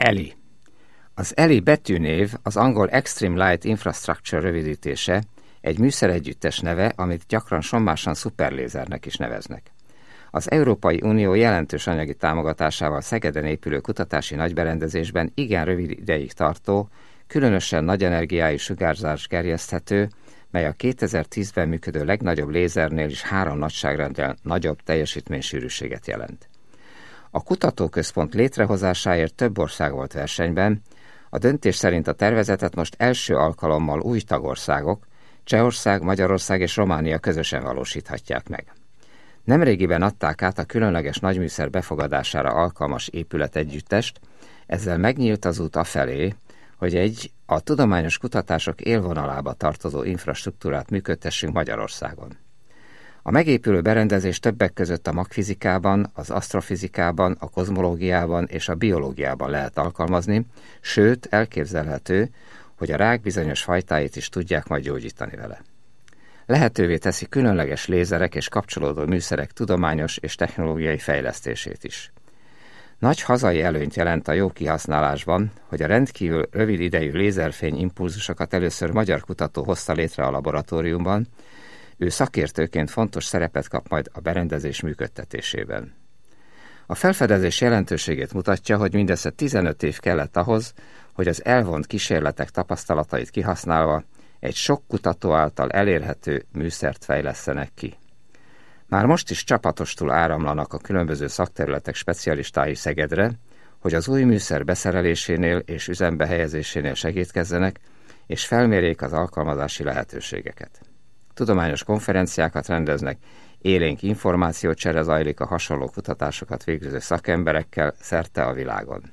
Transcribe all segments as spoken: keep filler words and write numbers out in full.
E L I. Az E L I betűnév az angol Extreme Light Infrastructure rövidítése, egy műszeregyüttes neve, amit gyakran sommásan szuperlézernek is neveznek. Az Európai Unió jelentős anyagi támogatásával Szegeden épülő kutatási nagyberendezésben igen rövid ideig tartó, különösen nagy energiájú sugárzás gerjeszthető, mely a kétezer-tízben működő legnagyobb lézernél is három nagyságrendel nagyobb teljesítménysűrűséget jelent. A kutatóközpont létrehozásáért több ország volt versenyben, a döntés szerint a tervezetet most első alkalommal új tagországok, Csehország, Magyarország és Románia közösen valósíthatják meg. Nemrégiben adták át a különleges nagyműszer befogadására alkalmas épületegyüttest, ezzel megnyílt az út afelé, hogy egy a tudományos kutatások élvonalába tartozó infrastruktúrát működtessünk Magyarországon. A megépülő berendezés többek között a magfizikában, az asztrofizikában, a kozmológiában és a biológiában lehet alkalmazni, sőt elképzelhető, hogy a rák bizonyos fajtáit is tudják majd gyógyítani vele. Lehetővé teszi különleges lézerek és kapcsolódó műszerek tudományos és technológiai fejlesztését is. Nagy hazai előnyt jelent a jó kihasználásban, hogy a rendkívül rövid idejű lézerfény impulzusokat először magyar kutató hozta létre a laboratóriumban, ő szakértőként fontos szerepet kap majd a berendezés működtetésében. A felfedezés jelentőségét mutatja, hogy mindössze tizenöt év kellett ahhoz, hogy az elvont kísérletek tapasztalatait kihasználva egy sok kutató által elérhető műszert fejlesztenek ki. Már most is csapatostul áramlanak a különböző szakterületek specialistái Szegedre, hogy az új műszer beszerelésénél és üzembe helyezésénél segítkezzenek, és felmérjék az alkalmazási lehetőségeket. Tudományos konferenciákat rendeznek, élénk információcsere zajlik a hasonló kutatásokat végző szakemberekkel szerte a világon.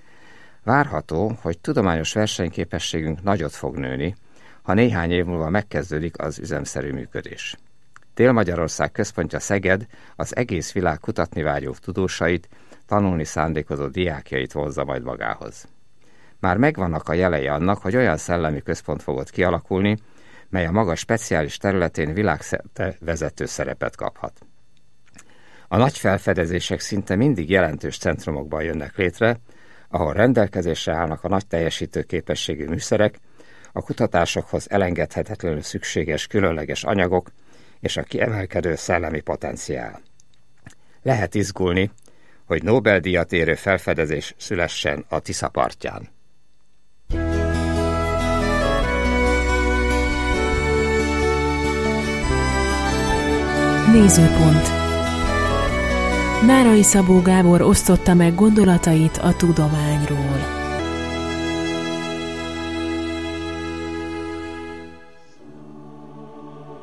Várható, hogy tudományos versenyképességünk nagyot fog nőni, ha néhány év múlva megkezdődik az üzemszerű működés. Dél-Magyarország központja Szeged az egész világ kutatni vágyó tudósait, tanulni szándékozó diákjait vonzza majd magához. Már megvannak a jelei annak, hogy olyan szellemi központ fog ott kialakulni, mely a maga speciális területén világszerte vezető szerepet kaphat. A nagy felfedezések szinte mindig jelentős centrumokban jönnek létre, ahol rendelkezésre állnak a nagy teljesítő képességű műszerek, a kutatásokhoz elengedhetetlenül szükséges különleges anyagok és a kiemelkedő szellemi potenciál. Lehet izgulni, hogy Nobel-díjat érő felfedezés szülessen a Tisza partján. Nézőpont. Nárai Szabó Gábor osztotta meg gondolatait a tudományról.